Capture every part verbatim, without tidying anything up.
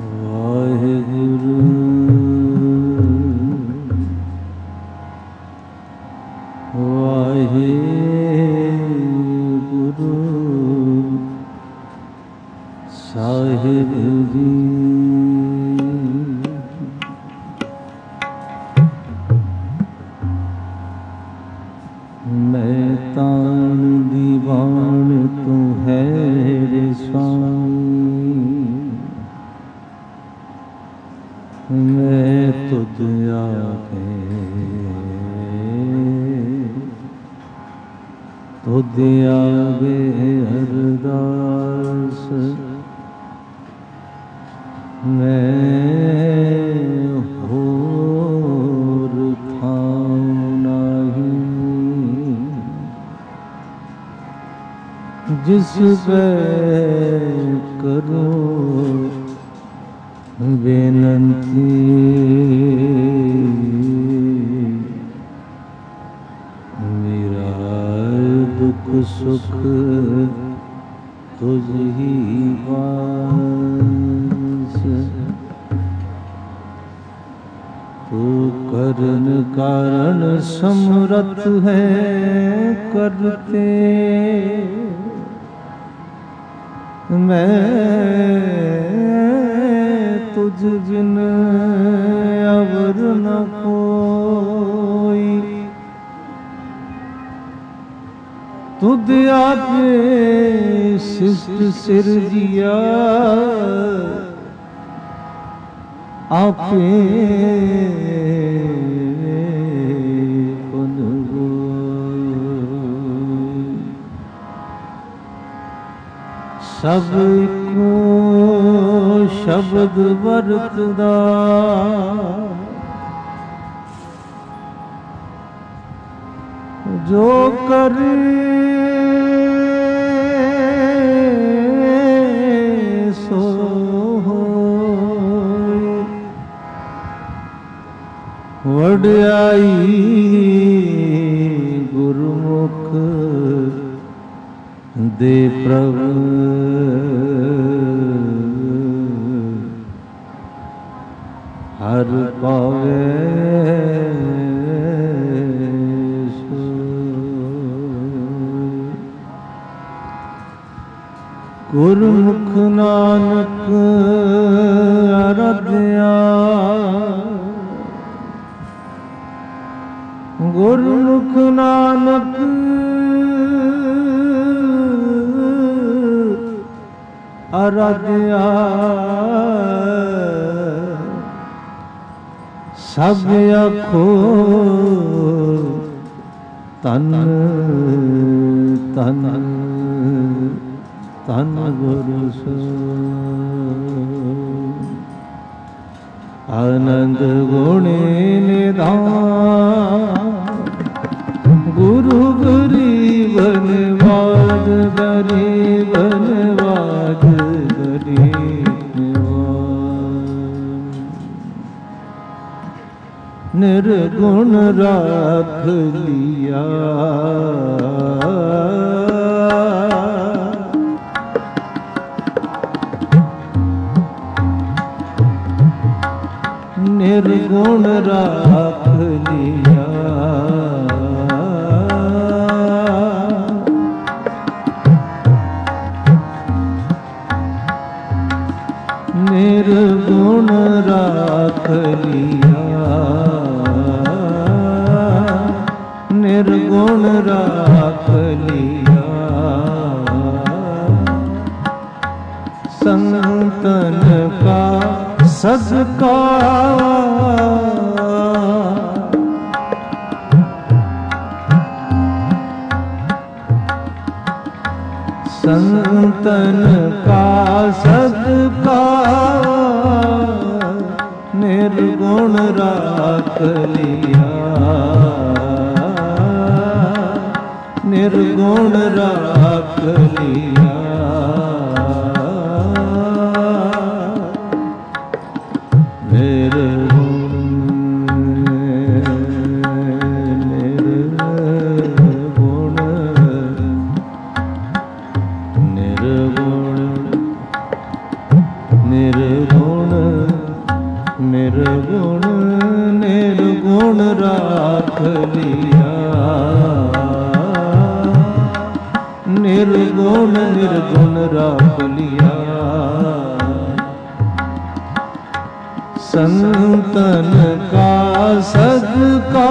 वाहेगुरु वाहेगुरु साहिब जी। मैं तान दीवान तू है रे स्वामी, मैं तुझ आगे तुझ आगे अरदास, मैं होर ठाऊं नहीं, जिस पे करूं बेनंती मेरा दुख सुख तुझ ही पास। तू करन कारण समर्थ है करते, मैं तुझ बिन अवर न कोई। तुझ आपे शिष्ट सिरजिया, आपे सब को शब्द वरतदा, जो करे सो होए। वड्याई गुरुमुख दे प्रभु, हर पावे सो। गुरुमुख नानक आराध्या, गुरुमुख नानक आराध्या। सब आखो तन तन तन गुरु सो। आनंद गुणे निधान गुरु गरीबन वाद गरीबन वाद गरीब निर्गुण राख लिया। निर्गुण राख लिया, निर्गुण राख लिया, निर्गुण राख लिया। संतन का सदका संतन का सदका, निर्गुण राख लिया, निर्गुण राख लिया। निर्गुण निर्गुण निर्गुण निर्गुण राख लिया, निर्गुण निर्गुण राख लिया। संतन का सदका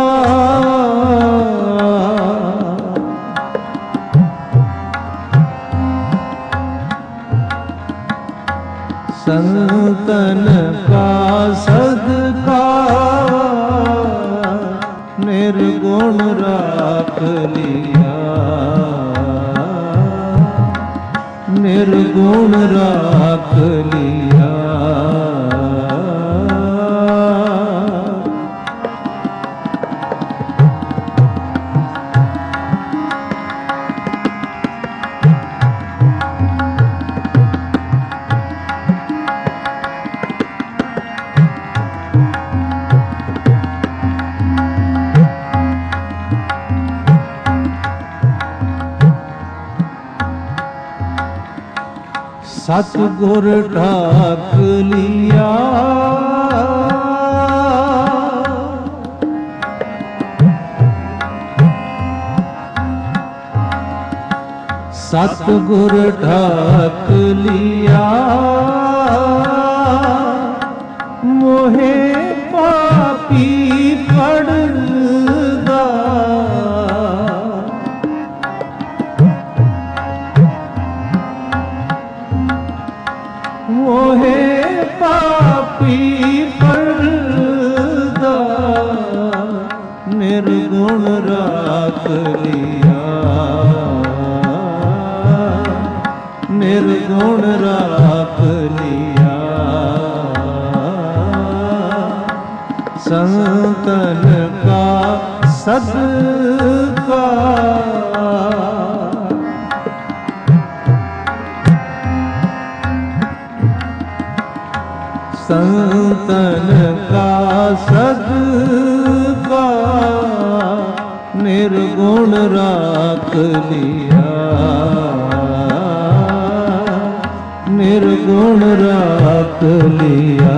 संतन का सदका निर्गुण राख लिया, निर्गुण राख लिया। सतगुर ढाक लिया, सतगुर ढाक लिया। मोहे पापी पड़दा, मोहे पापी पर्दा निर्गुण राख लिया, निर्गुण राख लिया। संतन का सदका संतन का सदका निर्गुण राख लिया, निर्गुण राख लिया।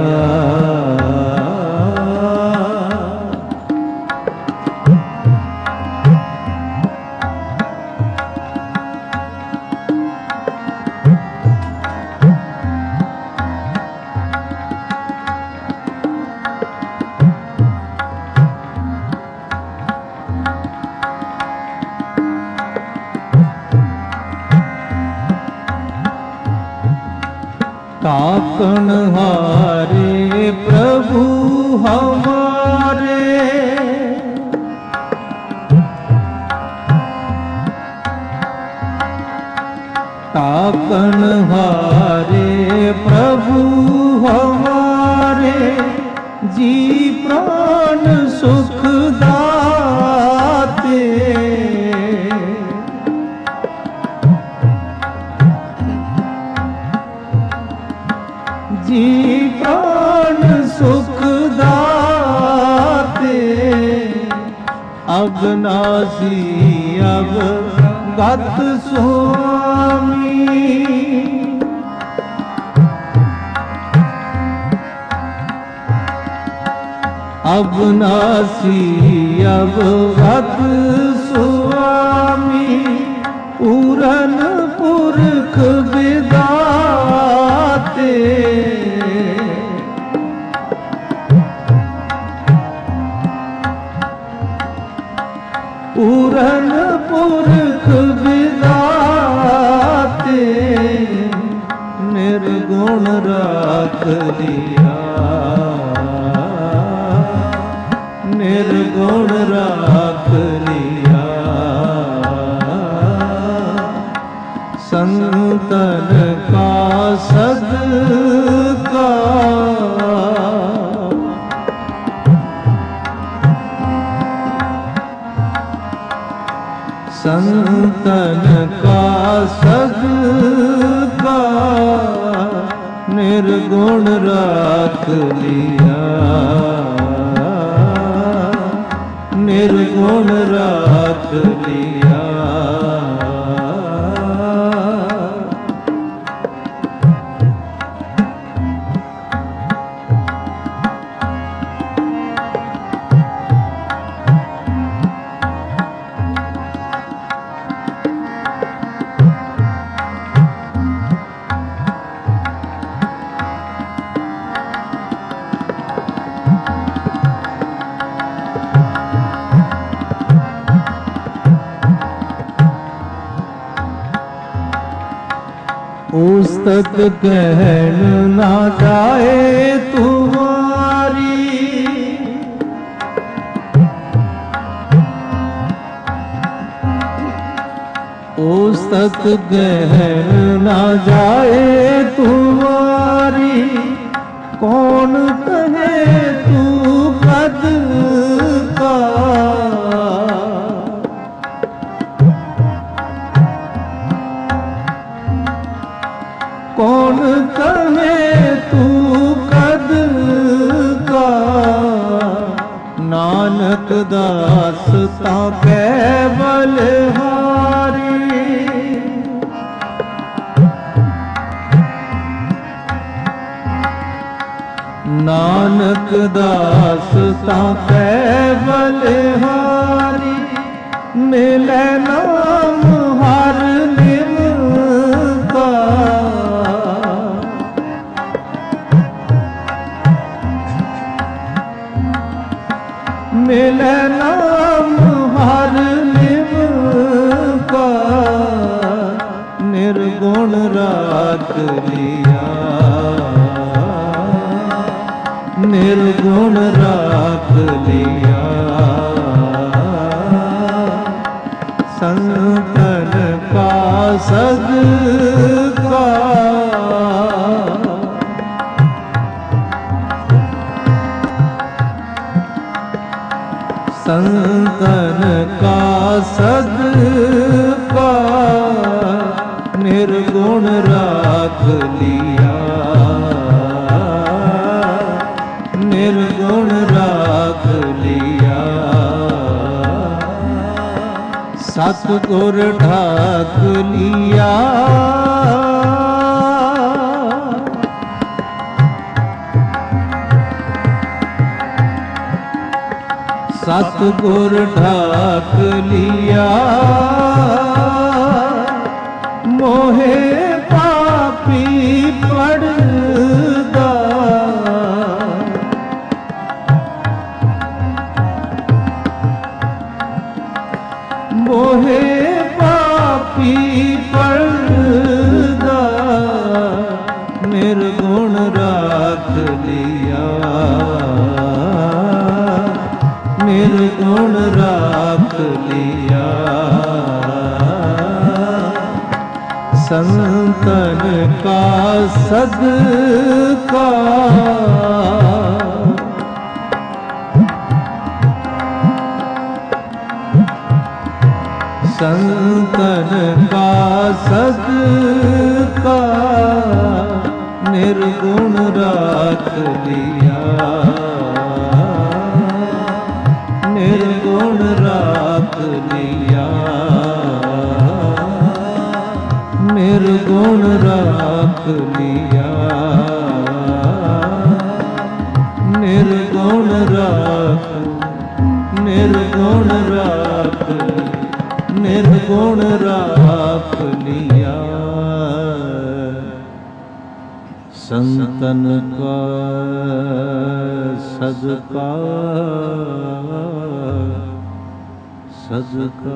ताकन हारे प्रभु हमारे, ताकन हारे प्रभु हमारे। जी प्राण सुख दाते, जी प्राण सुख दाते। अविनाशी अवगत स्वामी, अविनाशी अवगत स्वामी। पूरन पुरख विदाते, पूरन पुरख विदाते। निर्गुण राख लिया, निर्गुण राख लिया। संतन का सदका संतन का सदका निर्गुण राख लिया, निर्गुण राख लिया। उस्तत कहन ना जाए तुम्हारी, उस्तत कहन ना जाए तुम्हारी, कौन कहे तू कद का, कौन कहे तू कद का, नानक दास ता केवल हारी, नानक दास ता केवल हारी, मिले नाम हर निम का, मिले नाम हर निम का, निर्गुण राख लिया, निर्गुण राख लिया, संतन का सदका, संतन का सदका, निर्गुण राख लिया, निर्गुण राख लिया, सतगुर ढाक लिया, सतगुर ढाक लिया, मोहे पापी पड़दा, मोहे पापी पड़दा, निर्गुण राख लिया, निर्गुण राख लिया, संतन का सदका, संतन का सदका, निर्गुण राख लिया, निर्गुण राख लिया, निर्गुण राख लिया, निर्गुण राख, निर्गुण राख, निर्गुण राख लिया, संतन का सदका, सदका।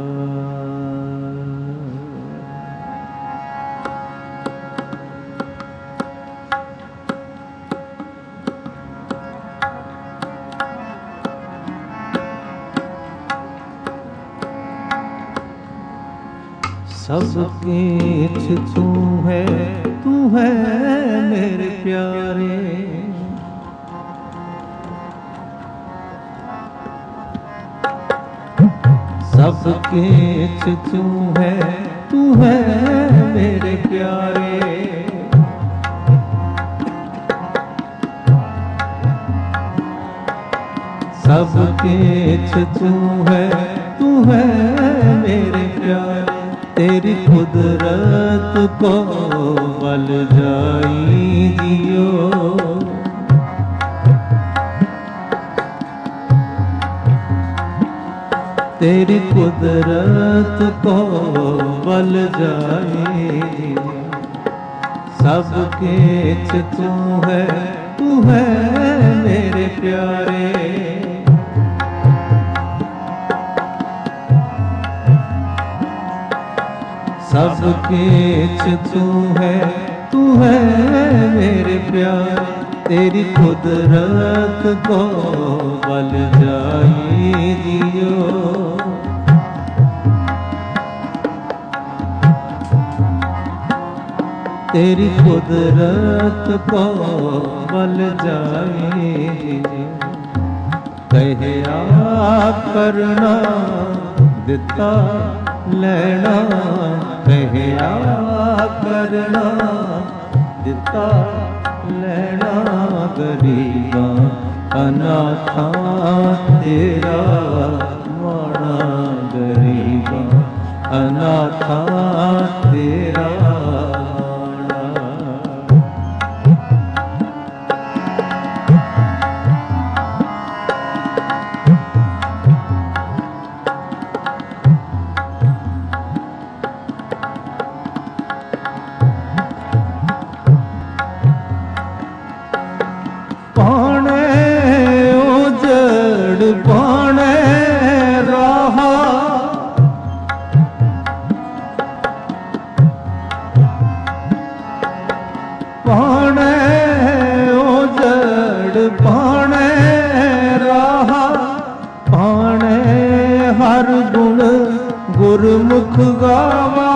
सबके तू है, तू है मेरे प्यारे, सबके तू है, तू है मेरे प्यारे, सबके तू है, तू है मेरे प्यारे, तेरी कुदरत को बल जाई जियो, तेरी कुदरत को बल जाई जियो, सबके तू है, तू है मेरे प्यारे, सब किछ तू है, तू है मेरे प्यारे। तेरी कुदरत को बल जाई जियो, तेरी कुदरत को बल जाई जियो। कहे आ करना दिता लेना, कहे आ करना दिता लेना। गरीबा अनाथा तेरा माना, गरीबा अनाथा तेरा माना। पाने उजड़ पाने रहा, पाने उजड़ पाने रहा। पाने हर गुण गुरमुख गावा,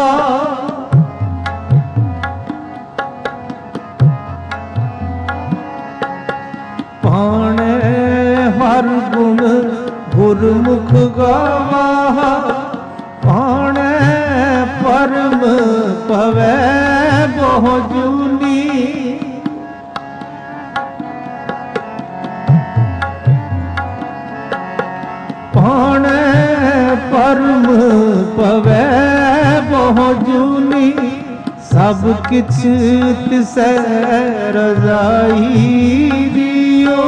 पाने हर गुण गुरमुख गावा। पाने परम पवै बहु जूनी, पाने परम पवै बहु जूनी। सब किछ तिसै रजाई दियो,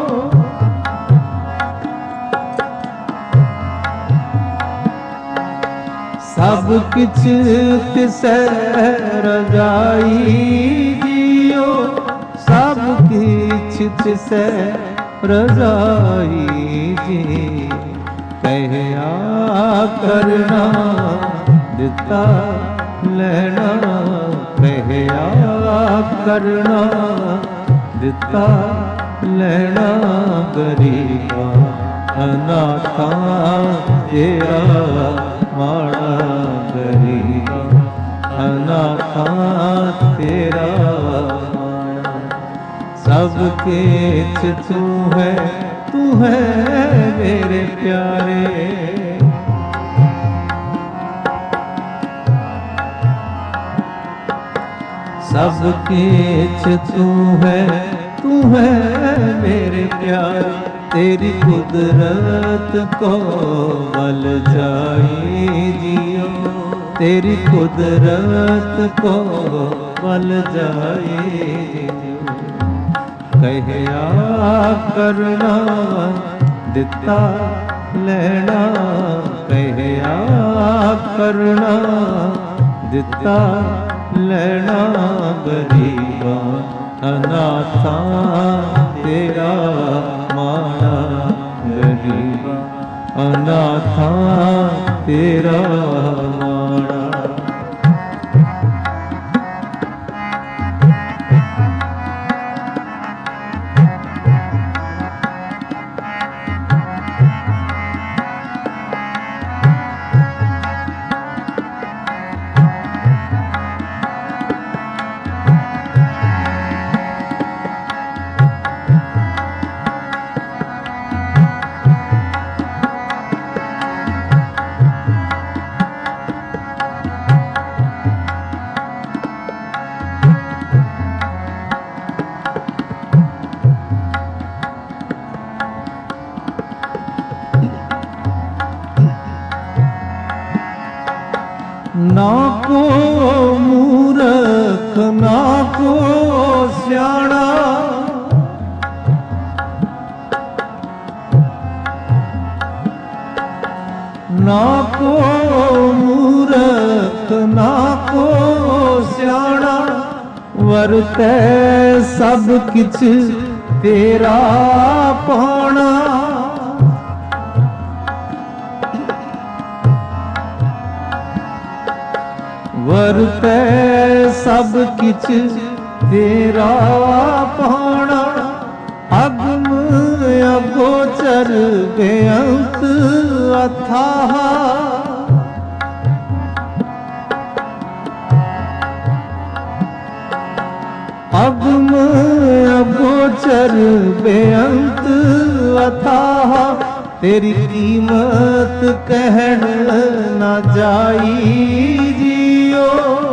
सब किछ तिसै रजाई दियो, सब किछ तिसै रजाई जी। कहे आ करना दिता लेना, कहे आ करना दिता लेना। गरीबा अनाथा तेरा माड़ा, गरीबा अनाथा तेरा माड़ा। सब किछ तू है, तू है मेरे प्यारे। सब किछ तू है, तू है मेरे प्यारे। तेरी कुदरत को बल जाई जियो, तेरी कुदरत को बल जाई जियो। कहे आ करना दिता लेना, कहे आ करना दिता लेना। गरीबा अनाथा तेरा माना, गरीबा अनाथा तेरा माना। ना को मूर्ख ना को स्याणा, ना को मूर्ख ना को स्याणा। वरतै सब किछ तेरा पाना, वरतै सब किछ तेरा पाना, अगम अगोचर बेअंत अथाह। अगम अगोचर बेअंत अथाह, तेरी कीमत कहन ना जाई जियो।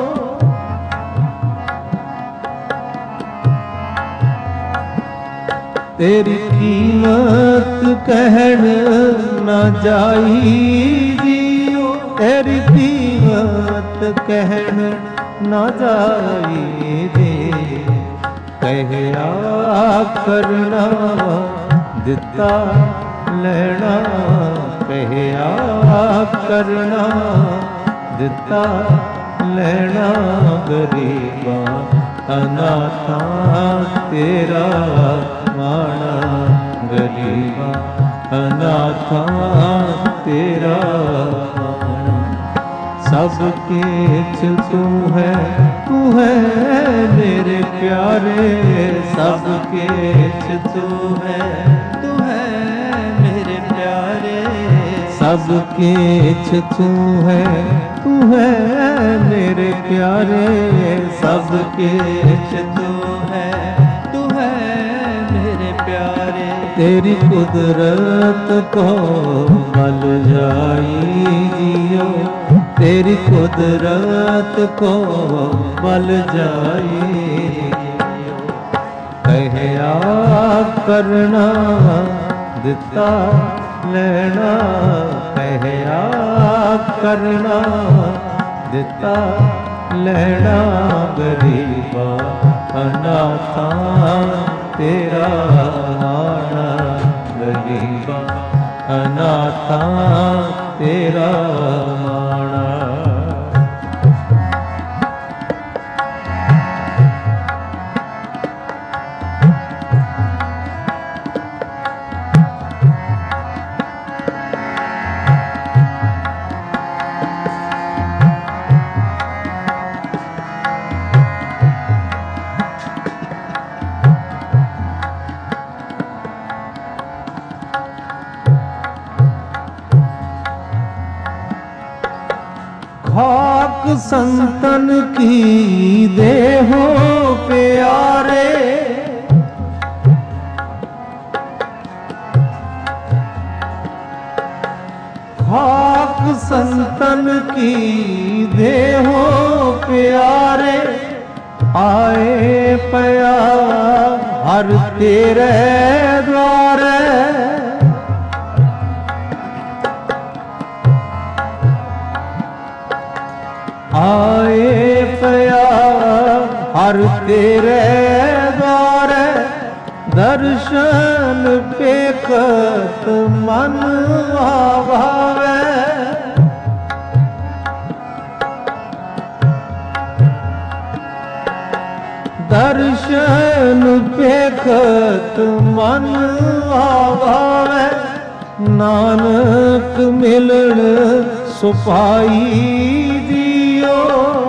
तेरी कीमत कहन ना जाई जियो। तेरी कीमत कहन ना जाई दे, कहया करना दिता लेना, कहया करना दिता लेना। गरीबा अनाथा तेरा माना, गरीबा अनाथा तेरा माना। सब किछ तू है, तू है मेरे प्यारे। सब किछ तू है, तू है मेरे प्यारे। सब किछ तू है, तू है मेरे प्यारे। सब किछ तू है, तू है मेरे प्यारे। तेरी कुदरत को बल जाई जियो। तेरी कुदरत को बल जाई जियो। कहया करना दिता लेना, कहया करना दिता लेना। गरीबा अनाथा तेरा माना, गरीबा अनाथा तेरा माना। खाक संतन की देहो प्यारे। खाक संतन की देहो प्यारे। आए पया हर तेरे द्वारे। आए पया हर तेरे द्वारे। दर्शन पेखत मन भावे। दर्शन पेखत मन भावे। नानक मिलन सुपाई दियो।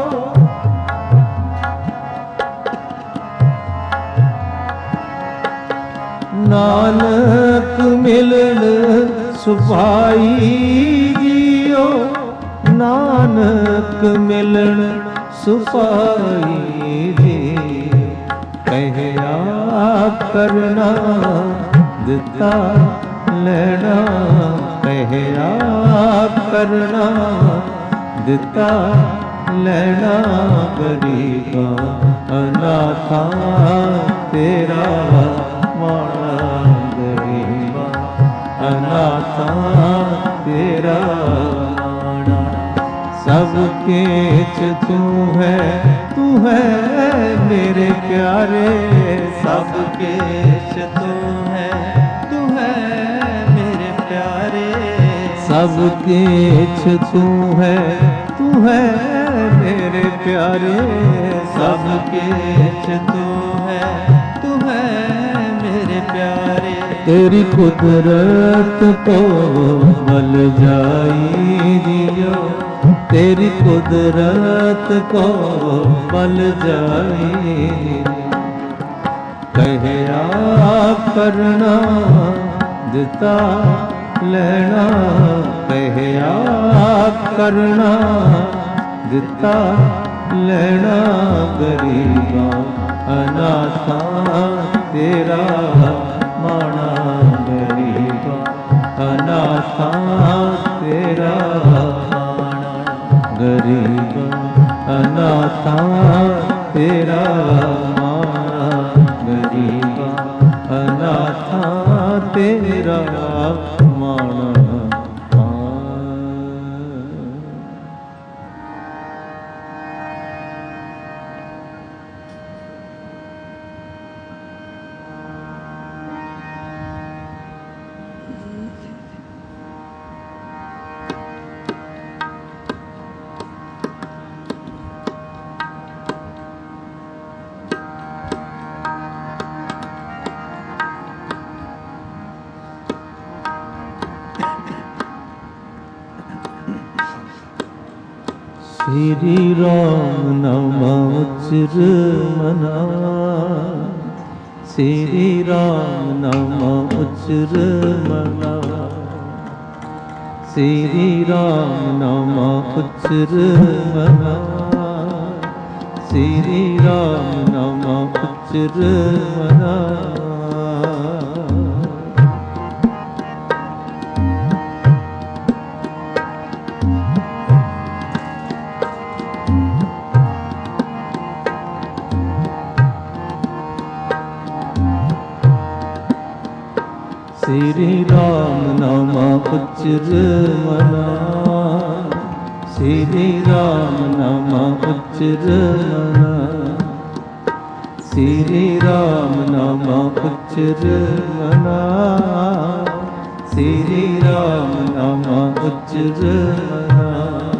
नानक मिलन सुपाई दियो। नानक मिलन सुपाई दियो। कहया करना दिता लेना। कहया करना दिता लेना। गरीबा अनाथा तेरा माना। गरीबा अनाथा तेरा माना। सब किछ तू है, तू है मेरे प्यारे। सब किछ तू है, तू है मेरे प्यारे। सब किछ तू है, तू है मेरे प्यारे। सब किछ तू है, तू है मेरे प्यारे। तेरी कुदरत को बल जाई दियो। तेरी कुदरत को बल जाए। कहे आप करना दिता लेना, कहे आप करना दिता लेना, गरीबा अनाथा तेरा माना, गरीबा अनाथा तेरा माना, गरीबा अनाथा तेरा माना, गरीबा अनाथा तेरा माना। श्री राम नाम उच्चर मना, श्री राम नाम उच्चर मना, श्री राम नाम उच्चर मना, श्री राम नाम उच्चर मना। श्री राम नाम उच्चर मना, श्री राम नाम उच्चर मना, श्री राम नाम उच्चर मना, श्री राम नाम उच्चर मना।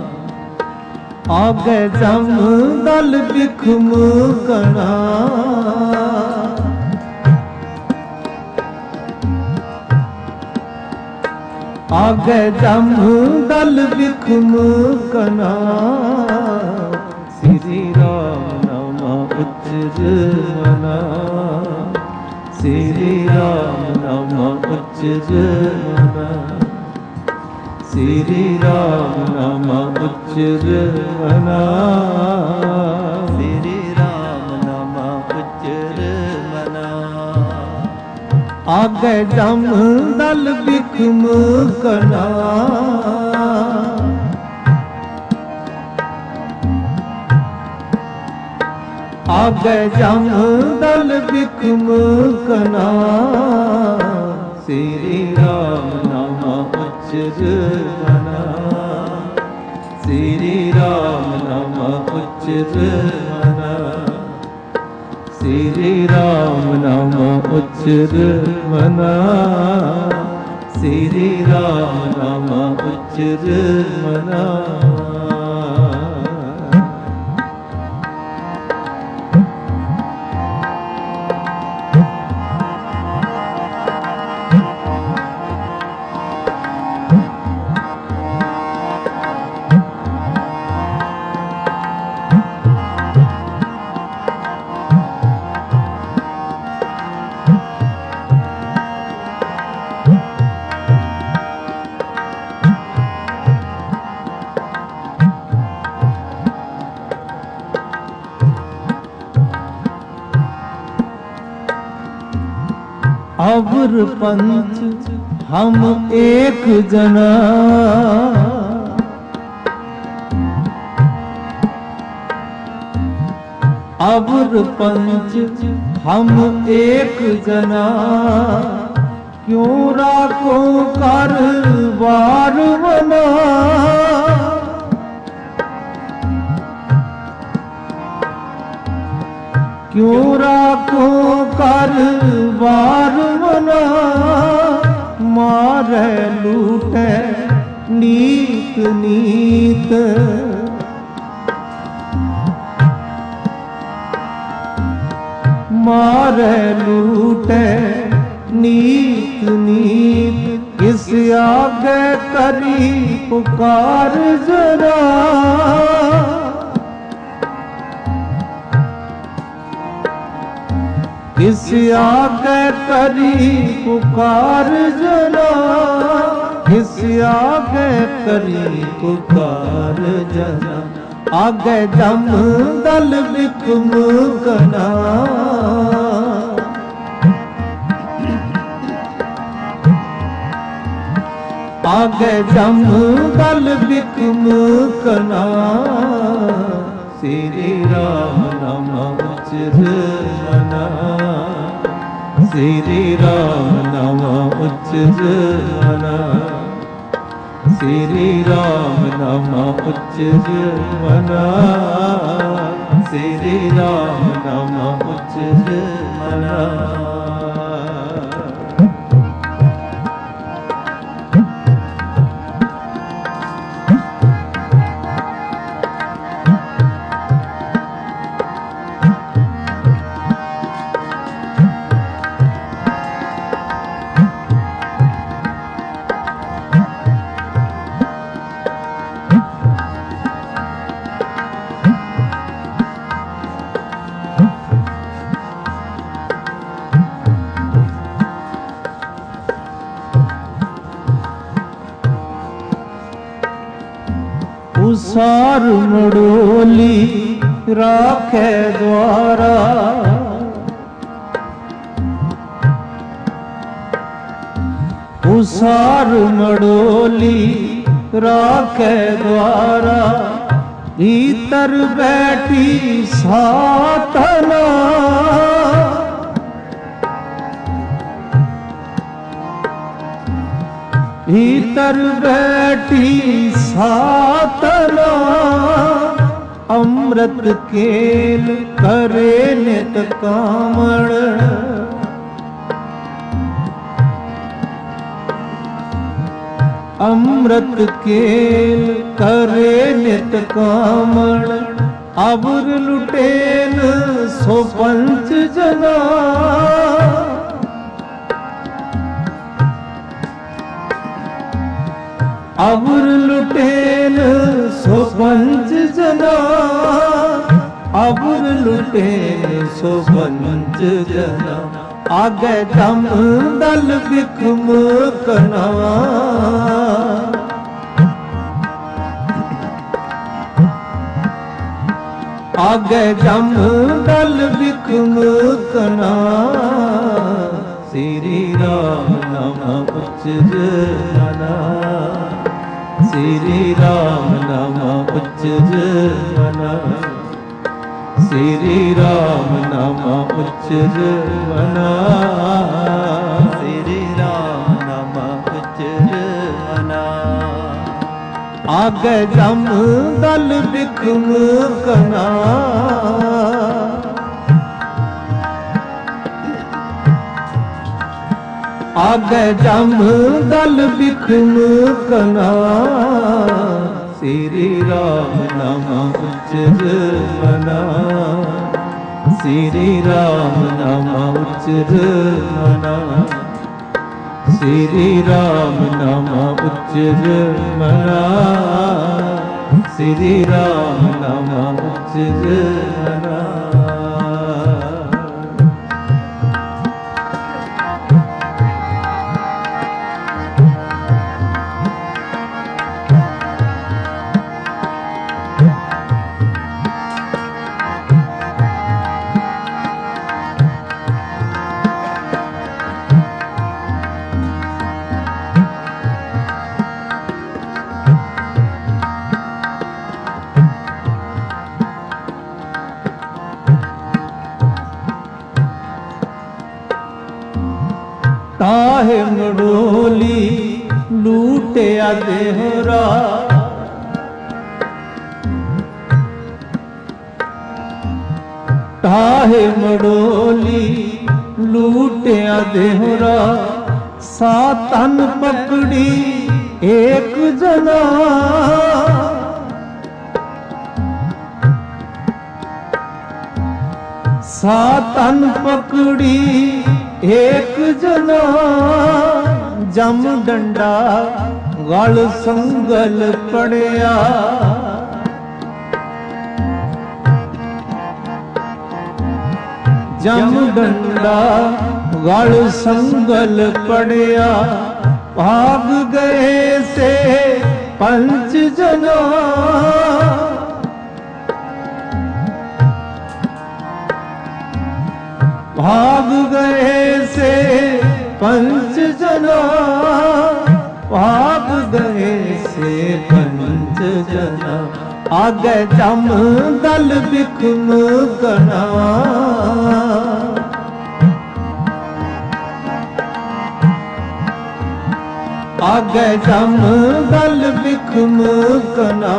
आगे जम दल बिखम कना, आगे जम दल बिखम कना, श्री राम नाम उच्चर मना, श्री राम नाम उच्चर मना, श्री राम नाम उच्चर मना, श्री राम नाम उच्चर मना। आगे जम दल बिखम कना, आगे जम दल बिखम कना, श्री राम नाम उच्चर मना, श्री राम नाम उच्चर मना, श्री राम नाम उच्चर मना, श्री राम नाम उच्चर मना। अवर पंच हम एक जना, अवर पंच हम एक जना, क्यों राखो कर बार बना, क्यों राखो कर बार बना, मारे लूटे नीत नीत, मारे लूटे नीत नीत, किस आगे करी पुकार जरा, किस आगे करी पुकार जरा, किस आगे करी पुकार जरा, आगे जम दल बिकुम कना, आगे जम दल बिकुम कना, श्री राम नाम उच्चर मना, श्री राम नाम उच्चर मना, श्री राम नाम उच्चर मना, श्री राम नाम उच्चर मना। उसार मड़ोली राखे द्वारा, उसार मड़ोली राखे द्वारा, भीतर बैठी सातना, भीतर बैठी सातना, अमृत केल करे नित कामण, अमृत केल करे नित कामण, अबुर लुटेन सो पंच जना, अबुर लुटेन सो पंच जना, अबुर लुटेन सो पंच जना, आगे दम दल बिकुम कना, आगे जम दल बिकुम कना, श्री राम नाम उच्चर मना, श्री राम नाम उच्चर मना, श्री राम नाम उच्चर मना, श्री राम नाम उच्चर मना, आगे जम दल बिकुम कना, आगे जम दल बिकुम कना, श्री राम नाम उच्चर मना, श्री राम नाम उच्चर मना, श्री राम नाम उच्चर मना, श्री राम नाम उच्चर मना। ताहे मड़ोली लूटे देहरा, ताहे मड़ोली लूटे देहरा, सातन पकड़ी एक जना, सातन पकड़ी एक जना, जम डंडा ਗਲ ਸੰਗਲ ਪੜਿਆ, ਜਮ ਡੰਡਾ ਗਲ ਸੰਗਲ ਪੜਿਆ, ਭਾਗ ਗਏ ਸੇ ਪੰਚ ਜਨਾ, भाग गए से पंच जना, भाग गए से पंच जना, आगे जम दल बिखम कना, आगे जम दल बिखम कना,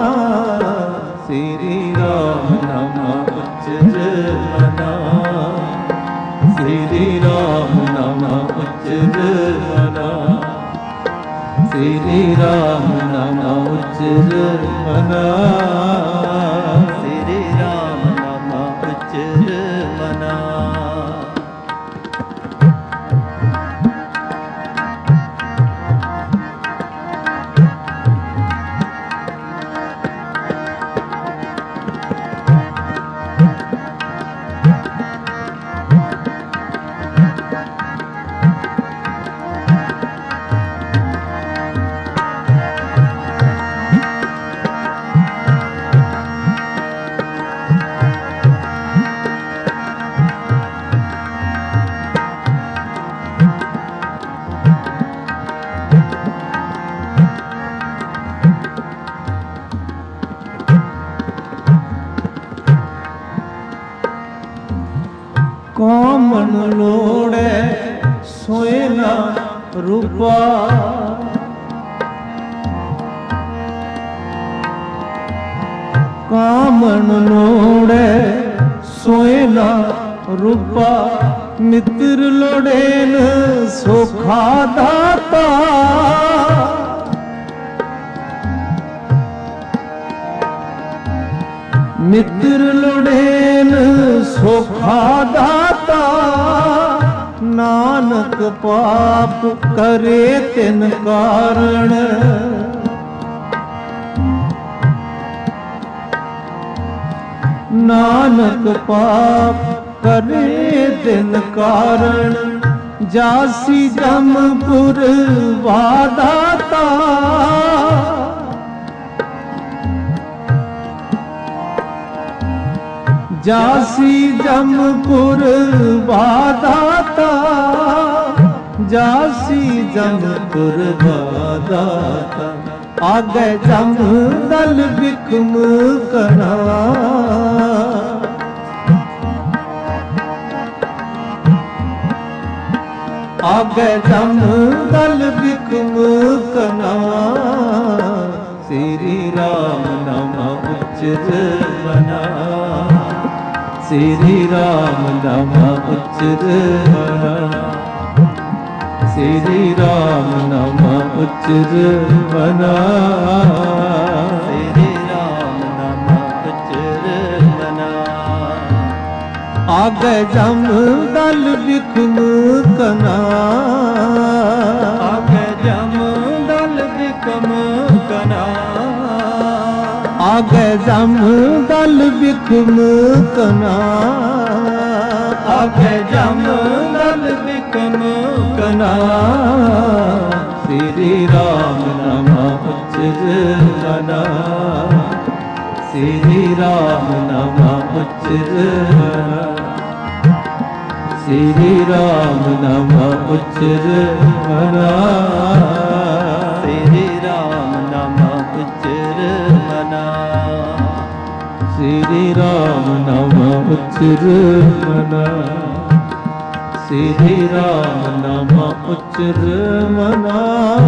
श्री राम नाम उच्चर मना, श्री राम नाम उच्चर मना, श्री राम नाम उच्चर मना, श्री राम नाम उच्चर मना। ਕਾਮਨ ਲੋੜੈ ਸੋਏ ਨਾ ਰੂਪਾ, ਕਾਮਨ ਲੋੜੈ ਸੋਏ ਨਾ ਰੂਪਾ, ਮਿੱਤਰ ਲੋੜੇਨ ਸੋਖਾ ਦਾਤਾ, ਮਿੱਤਰ ਲੋੜੇਨ ਸੋਖਾ ਦਾਤਾ, ਨਾਨਕ ਪਾਪ ਕਰੇ ਤਿਨ ਕਾਰਣ, ਨਾਨਕ ਪਾਪ ਕਰੇ ਤਿਨ ਕਾਰਣ, ਜਾਸੀ ਜਮਪੁਰ ਵਾਦਾਤਾ, ਜਾਸੀ ਜਮਪੁਰ ਵਾਦਾਤਾ, ਜਾਸੀ ਜਮਪੁਰ ਵਾਦਾਤਾ, ਆਗੇ ਜਮ ਦਲ ਬਿਖਮ ਕਨਾ, ਆਗੇ ਜਮ ਦਲ ਬਿਖਮ ਕਨਾ, ਸ੍ਰੀ ਰਾਮ ਨਾਮ ਉਚਰ ਮਨਾ, श्री राम नाम उच्चर मना, श्री राम नाम उच्चर मना, श्री राम नाम उच्चर मना, आगे जम दल बिखम कना, आगे जम दल बिखम कना, आगे जम दल बिखम कना, आगे जम दल बिखम कना, श्री राम नाम उच्चर मना, श्री राम नाम उच्चर मना, श्री राम नाम उच्चर मना, श्री राम नाम उच्चर मना, श्री राम नाम उच्चर मना, श्री राम नाम उच्चर मना।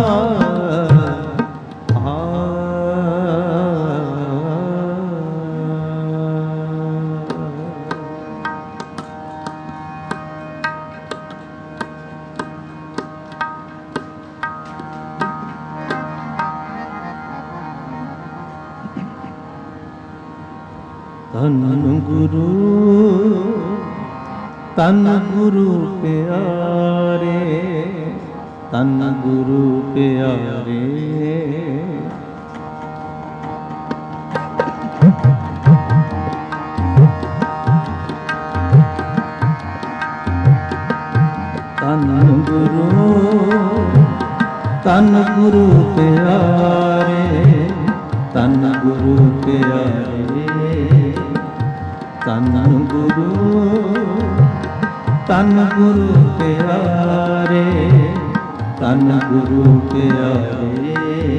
तन गुरु तन गुरु प्यारे, ਤਨ ਗੁਰੂ ਪਿਆਰੇ। ਤਨ ਗੁਰੂ ਤਨ ਗੁਰੂ ਪਿਆਰੇ, ਤਨ ਗੁਰੂ ਪਿਆਰੇ, ਤਨ ਗੁਰੂ ਤਨ ਗੁਰੂ ਪਿਆਰੇ, ਤਨ ਗੁਰੂ ਪਿਆਰੇ।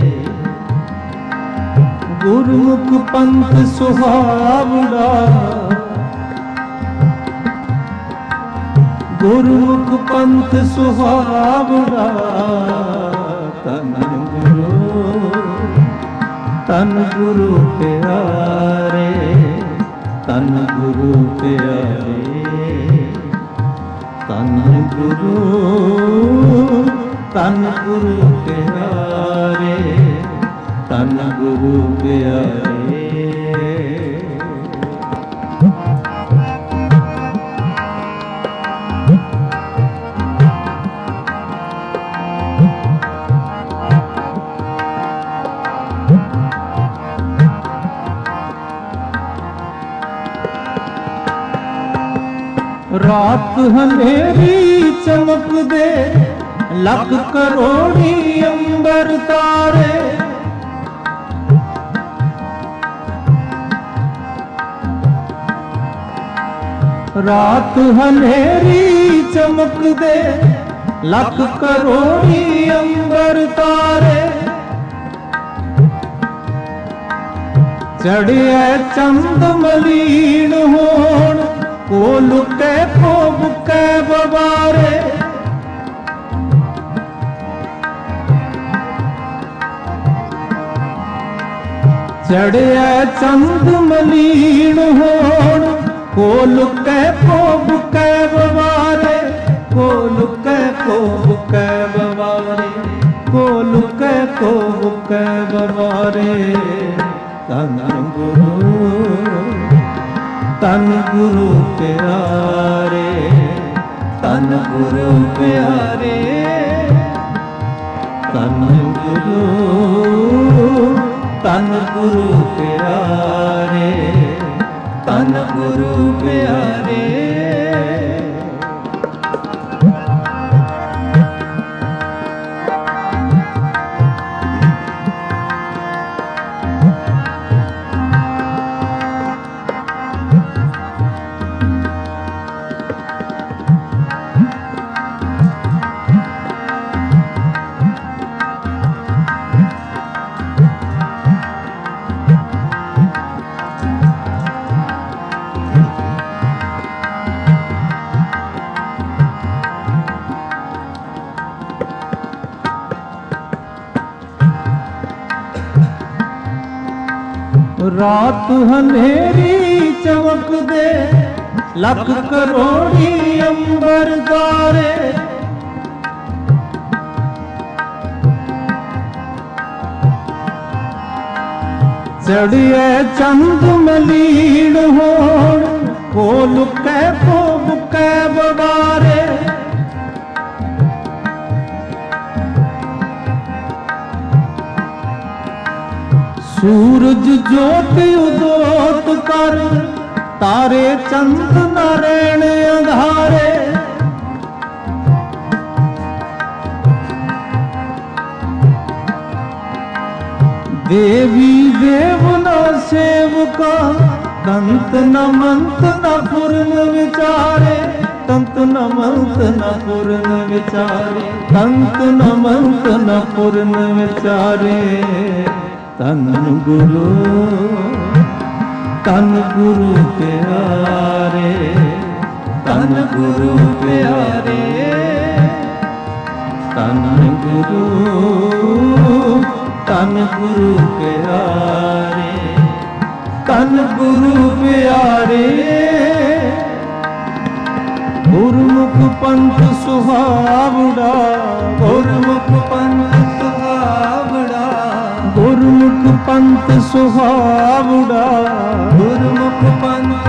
ਗੁਰਮੁਖ ਪੰਥ ਸੁਹਾਵੜਾ, ਗੁਰਮੁਖ ਪੰਥ ਸੁਹਾਵੜਾ, ਤਨ ਗੁਰੂ ਤਨ ਗੁਰੂ ਪਿਆਰੇ, ਤਨ ਗੁਰੂ ਪਿਆਰੇ, ਤਨ ਗੁਰੂ ਤਨ ਗੁਰੂ ਪਿਆਰੇ, ਤਨ ਗੁਰੂ ਪਿਆਰੇ। ਰਾਤ ਹਨੇਰੀ ਚਮਕਦੇ, ਲੱਖ ਕਰੋੜੀ ਅੰਬਰ ਤਾਰੇ, ਰਾਤ ਹਨੇਰੀ ਚਮਕਦੇ, ਲੱਖ ਕਰੋੜੀ ਅੰਬਰ ਤਾਰੇ, ਚੜਿਆ ਚੰਦ ਮਲੀਨ ਹੋਣ, ਕੋ ਲੁਕੇ ਕੋ ਬੁਕੇ ਬਵਾਰੇ, ਚੜਿਆ ਚੰਦ ਮਲੀਨ ਹੋਣ, ਕੋ ਲੁਕੇ ਕੋ ਬੁਕੇ ਬਵਾਰੇ, ਕੋ ਲੁਕੇ ਕੋ ਬੁਕੇ ਬਵਾਰੇ, ਕੋ ਲੁਕੇ ਕੋ ਬੁਕੇ ਬਵਾਰੇ। ਤਨ ਗੁਰੂ ਤਨ ਗੁਰੂ ਪਿਆਰੇ, ਤਨ ਗੁਰੂ ਪਿਆਰੇ, ਤਨ ਗੁਰੂ ਤਨ ਗੁਰੂ ਪਿਆਰੇ, ਤਨ ਗੁਰੂ ਪਿਆਰੇ। ਰਾਤ ਹਨੇਰੀ ਚਮਕਦੇ, ਲੱਖ ਕਰੋੜੀ ਅੰਬਰ ਤਾਰੇ, ਚੜਿਐ ਚੰਦ ਮਲੀਨ ਹੋਣ, ਕੋ ਲੁਕੇ ਕੋ ਬੁਕੇ ਬਵਾਰੇ, ਸੂਰਜ ਜੋਤ ਉਦੋਤ ਕਰ, ਤਾਰੇ ਚੰਦ ਨ ਰਹਿਣ ਅੰਧਾਰੇ, ਦੇਵੀ ਦੇਵ ਨ ਸੇਵਕਾ, ਤੰਤ ਨ ਮੰਤ ਨ ਪੁਰਨ ਵਿਚਾਰੇ, ਤੰਤ ਨ ਮੰਤ ਨ ਪੁਰਨ ਵਿਚਾਰੇ, ਤੰਤ ਨ ਮੰਤ ਨ ਪੁਰਨ ਵਿਚਾਰੇ। ਤਨ ਗੁਰੂ ਤਨ ਗੁਰੂ ਪਿਆਰੇ, ਤਨ ਗੁਰੂ ਪਿਆਰੇ, ਤਨ ਗੁਰੂ ਤਨ ਗੁਰੂ ਪਿਆਰੇ, ਤਨ ਗੁਰੂ ਪਿਆਰੇ। ਗੁਰਮੁਖ ਪੰਥ ਸੁਹਾਵੜਾ, ਗੁਰਮੁਖ ਪੰਥ ਸੁਹਾਵੜਾ, ਗੁਰਮੁਖ ਪੰਥ ਸੁਹਾਵੜਾ, ਗੁਰਮੁਖ ਪੰਥ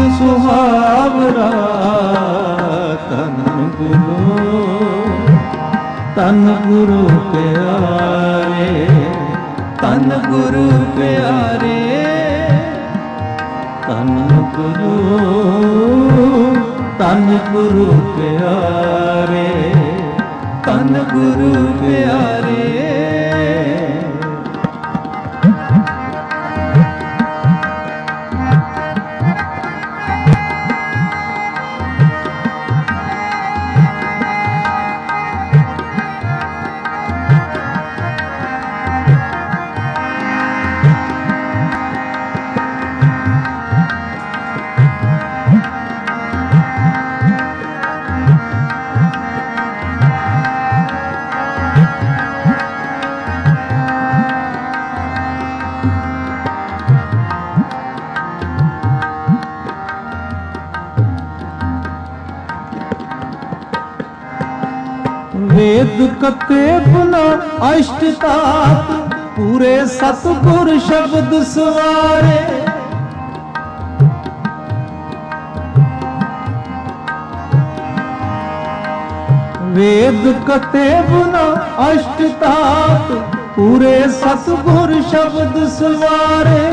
ਸੁਹਾਵੜਾ। ਤਨ ਗੁਰੂ ਤਨ ਗੁਰੂ ਪਿਆਰੇ, ਤਨ ਗੁਰੂ ਪਿਆਰੇ, ਤਨ ਗੁਰੂ, ਤਨ ਗੁਰੂ ਪਿਆਰੇ, ਤਨ ਗੁਰੂ ਪਿਆਰੇ। वेद कतेब न अष्ट तात, पूरे सतगुर शब्द सवारे। वेद कतेब न अष्ट तात, पूरे सतगुर शब्द सवारे।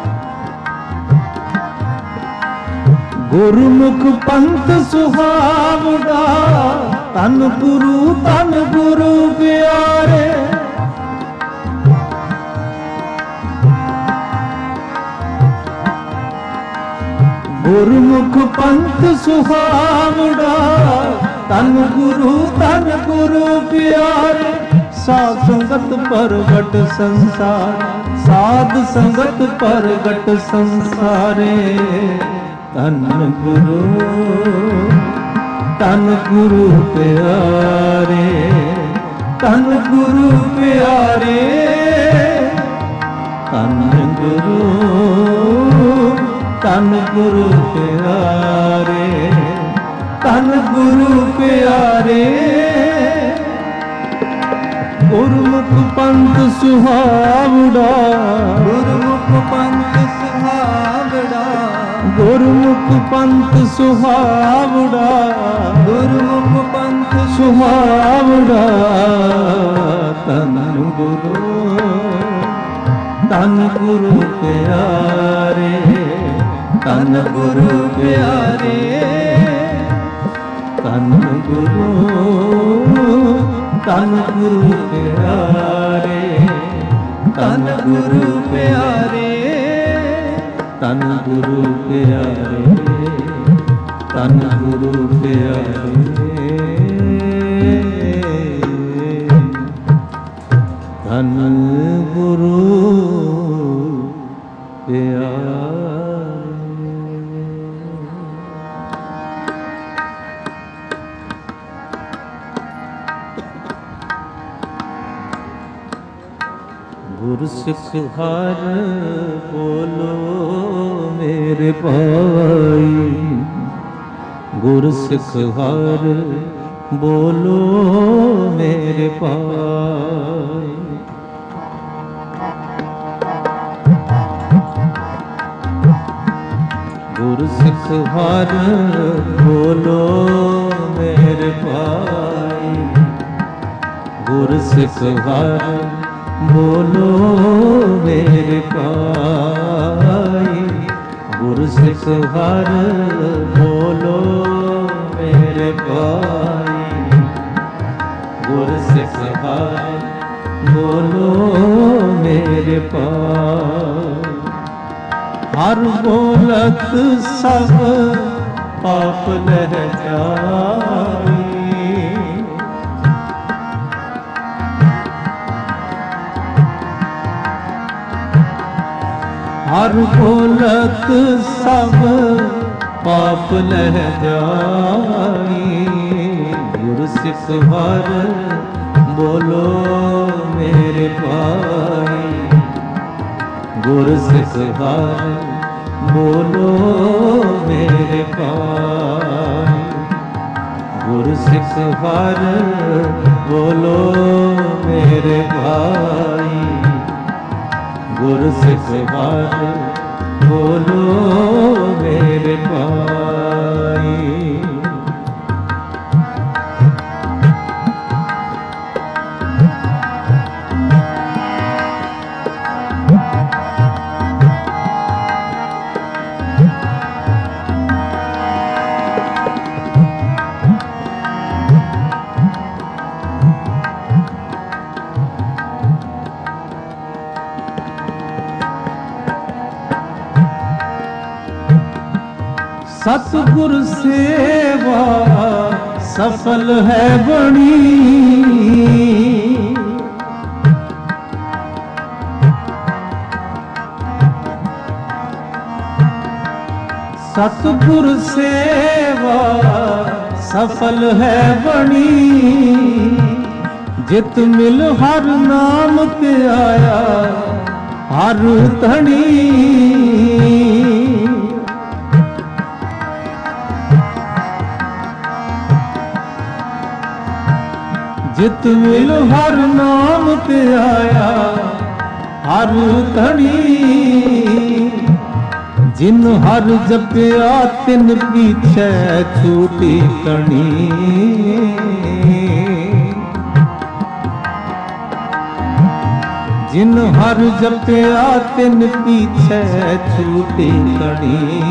गुरमुख पंथ सुहावड़ा, तन गुरु तन गुरु प्यारे। गुरमुख पंथ सुहावड़ा, तन गुरु तन गुरु प्यारे। साध संगत परगट संसार, साध संगत परगट संसारे। तन गुरु तन गुरु प्यारे, तन गुरु प्यारे, तन गुरु, तन गुरु प्यारे, तन गुरु प्यारे। गुरमुख पंथ सुहावड़ा, गुरमुख पंथ सुहावड़ा, गुरमुख पंथ सुहावड़ा, गुरमुख पंथ सुहावड़ा। तन गुरु, तन गुरु प्यारे, तन गुरु प्यारे, तन गुरु, तन गुरु प्यारे, तन गुरु प्यारे, तन गुरु प्यारे, तन गुरु प्यारे, तन गुरु प्यारे। गुरु सिख हर बोलो मेरे भाई, गुरु सिख हर बोलो मेरे भाई। गुरु सिख हर बोलो मेरे भाई, गुरु सिख हर बोलो मेरे भाई। गुरु सिख हर बोलो मेरे भाई, गुरु सिख हर बोलो मेरे भाई। हर बोलत सब पाप लह जाई, हर बोलत सब पाप लह जाई। गुरु सिख हर बोलो मेरे भाई, गुरु सिख हर बोलो मेरे भाई। गुरु सिख हर बोलो मेरे भाई, गुरु सिख हर बोलो मेरे भाई। सतगुर सेवा सफल है बड़ी, सतगुर सेवा सफल है बड़ी। जित मिल हर नाम ते आया हर धनी, जित मिल हर नाम ते आया हर धनी। जिन हर जपया तिन पीछे छूटी तणी, जिन हर जपया तिन पीछे छूटी तणी।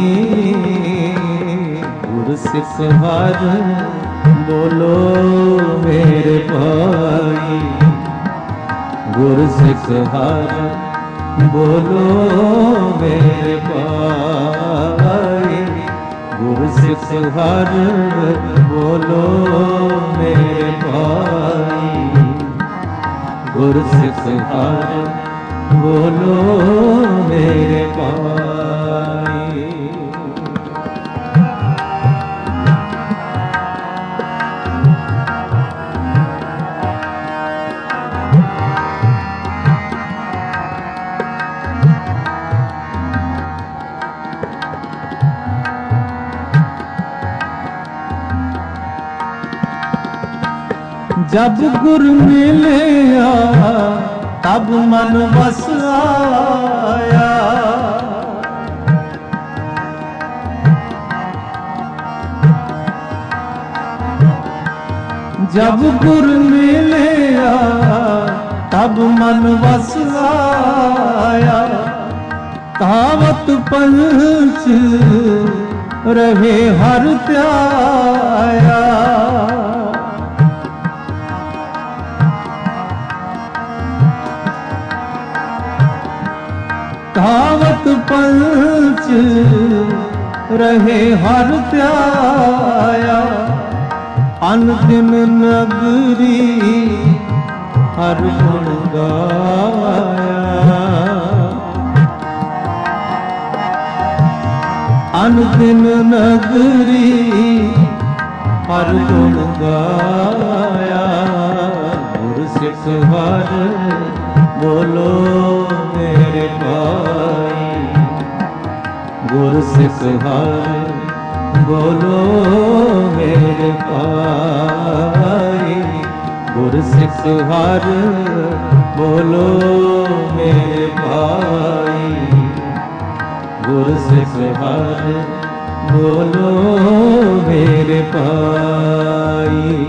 गुर सिख हर बोलो मेरे भाई, गुर सिख हर बोलो मेरे भाई, गुर सिख हर बोलो मेरे भाई, गुर सिख हर बोलो मेरे भाई। जब गुर मिलया तब मन बस आया, जब गुर मिलया तब मन बस आया। तावत पंच रहे हर त्याया, तावत पंच रहे हर त्याया। अनदिन नगरी हर गुण गाया, अनदिन नगरी हर गुण गाया। गुर सिख हर बोलो मेरे भाई, गुर सिख हर बोलो मेरे भाई, गुर सिख हर बोलो मेरे भाई, गुर सिख हर बोलो मेरे भाई।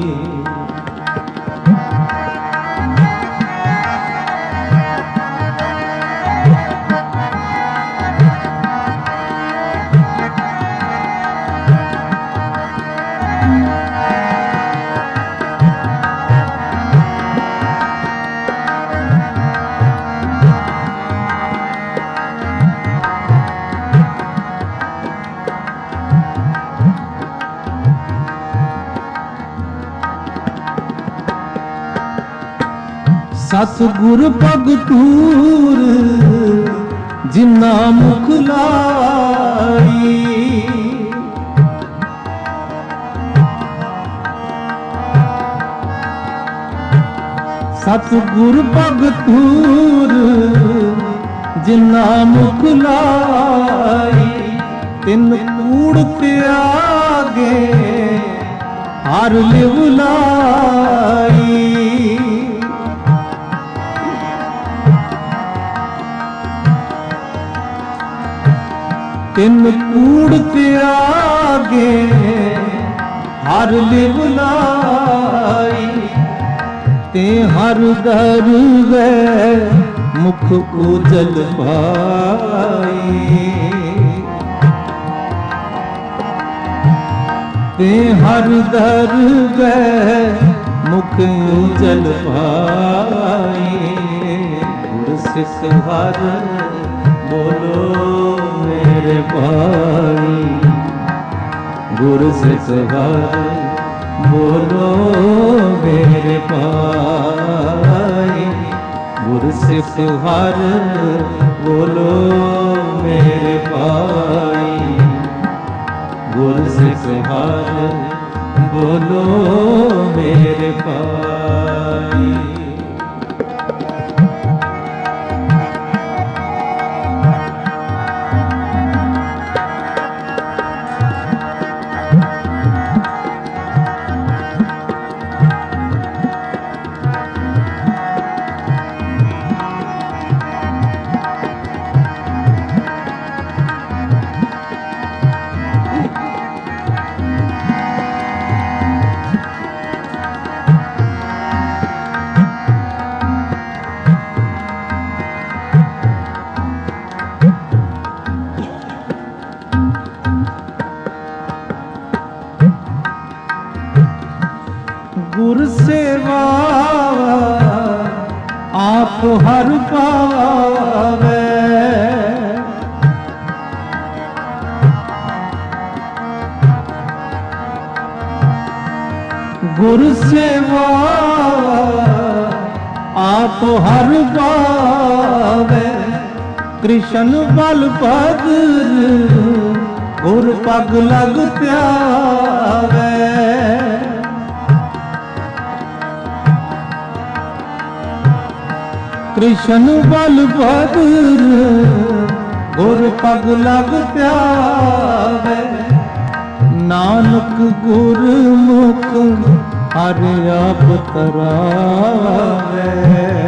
सतगुर भगतूर जिन्ना मुख लाई, सतगुर भगतूर जिन्ना मुख लाई। तिन कूड़ त्यागे हर लिव लाई, तिन कूड़ त्यागे हर लिव लाई। ते हर दर गए मुख उजल पाई, ते हर दर गए मुख उजल पाई। गुर सिख हर बोलो मेरे भाई, गुर सिख हर बोलो मेरे भाई। गुर सिख हर बोलो मेरे भाई। गुर सिख हर बोलो मेरे भाई। गुर सेवा आप हर पावे। गुर सेवा आप हर पावे। कृष्ण बल भद्र गुर पग लग प्यावे। कृष्ण बल भद्र गुर पग लग प्यावे। नानक गुर मुख हर आप तरावे।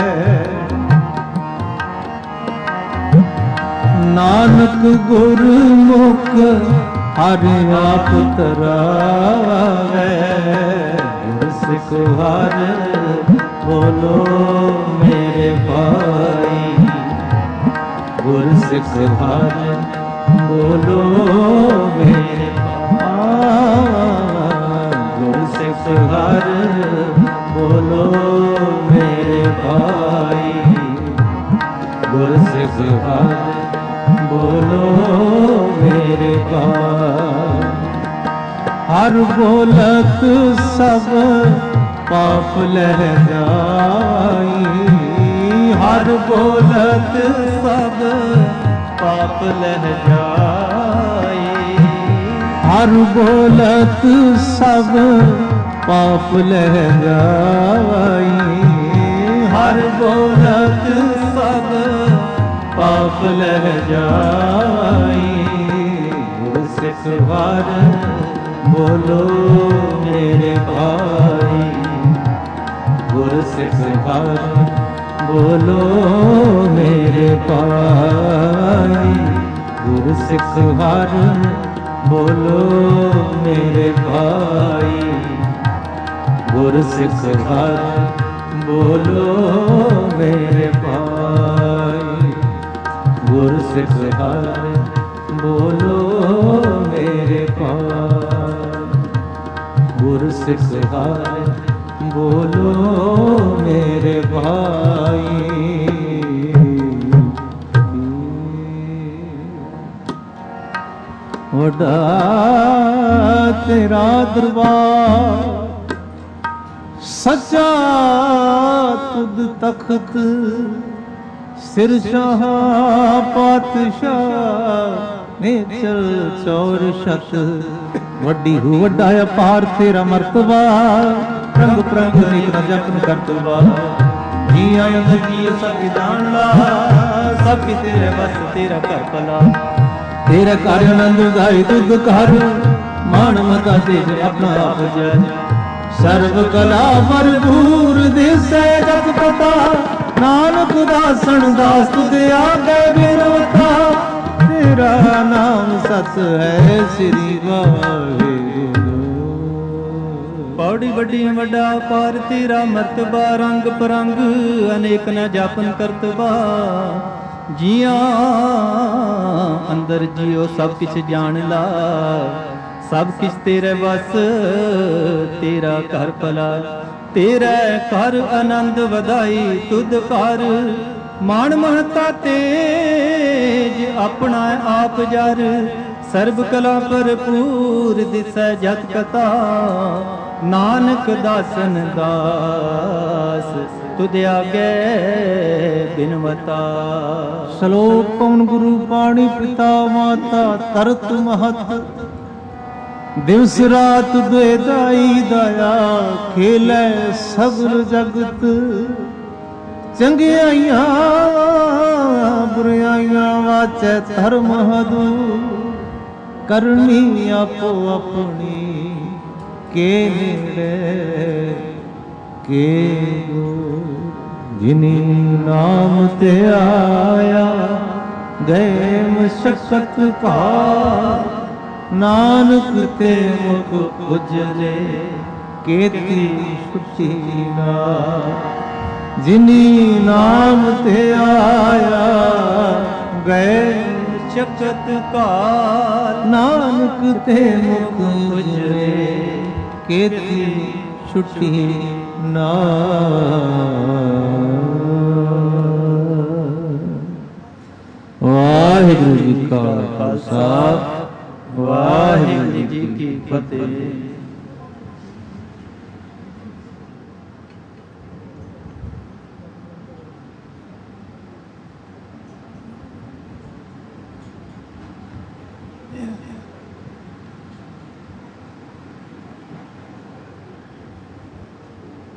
नानक गुर मुख हर आप तरावे। गुर सिख हर बोलो मेरे भाई। गुर सिख हर बोलो मेरे भाई। गुर सिख हर बोलो मेरे भाई। गुर सिख हर बोलो मेरे भाई। हर बोलत सब पाप लह जाई। हर बोलत सब पाप लह जाई। हर बोलत सब पाप लह जाई। हर बोलत सब पाप लह जाई। गुर सिख हर बोलो मेरे भाई। गुर सिख हर बोलो मेरे भाई। गुर सिख हर बोलो मेरे भाई। गुर सिख हर बोलो मेरे भाई। गुर सिख हर बोलो मेरे भाई। गुर सिख हर बोलो मेरे भाई। वड्डा तेरा दरबार सच्चा तुद तख्त। सिर शाह पातशाह ने चल चौर शत। वड्डी हूँ वड्डा अपार तेरा मर्तबा। रंग प्रंग निक न जपन करतबा। जी आयन जी सब जान ला। सब तेरे बस तेरा कर भला। तेरा कर आनंद उदाई तुद कर। मान मता तेज अपना आप जय। सर्व कला भरपूर दिसै जग पता। नानक दासन दास तुद आगे बिरवता। तेरा नाम सत है श्री वाहिगुरू। पौड़ी वड्डी वड्डा पार तेरा मर्तबा। रंग परंग अनेक न जापन करतबा। जिया अंदर जियो सब किछ जान ला। सब किछ तेरे बस तेरा कर भला। तेरे कर आनंद वधाई तुद कर। मान महता तेज अपना आप जर। ਸਰਬ ਕਲਾ ਭਰਪੂਰ ਦਿਸੈ ਜਤ ਕਥਾ, ਨਾਨਕ ਦਾਸਨ ਦਾਸ ਤੁਧ ਆਗੇ ਬਿਨਵਤਾ। ਸ਼ਲੋਕ ਪਵਨ ਗੁਰੂ ਪਾਣੀ ਪਿਤਾ ਮਾਤਾ ਤਰਤ ਮਹਤ, ਦਿਵਸ ਰਾਤ ਦੁਇਦਾਈ ਦਇਆ, ਖੇਲੇ ਸਗਲ ਜਗਤ। ਚੰਗਿਆਈਆਂ ਬੁਰਾਈਆਂ ਵਾਚੈ ਧਰਮ ਹਦੂ, ਕਰਨੀ ਆਪੋ ਆਪਣੀ ਕੇ ਨੇੜੇ ਕੇ ਦੂਰ। ਜਿਨੀ ਨਾਮ ਤੇ ਆਇਆ ਗਏ ਮਸ਼ਕਤ ਭਾਰ, ਨਾਨਕ ਤੇ ਮੁਖ ਉਜਲੇ ਕੇਤੀ ਛੁਟੀ ਨਾ। ਜਿਨੀ ਨਾਮ ਤੇ ਆਇਆ ਗਏ ਸ਼ਕਤ ਕਾਲ, ਨਾਨਕ ਤੇ ਮੁਖ ਉਜਲੇ ਕੇਤੀ ਛੁਟੀ ਨਾ। ਵਾਹਿਗੁਰੂ ਜੀ ਕਾ ਖਾਲਸਾ, ਵਾਹਿਗੁਰੂ ਜੀ ਕੀ ਫਤਿਹ। Yeah.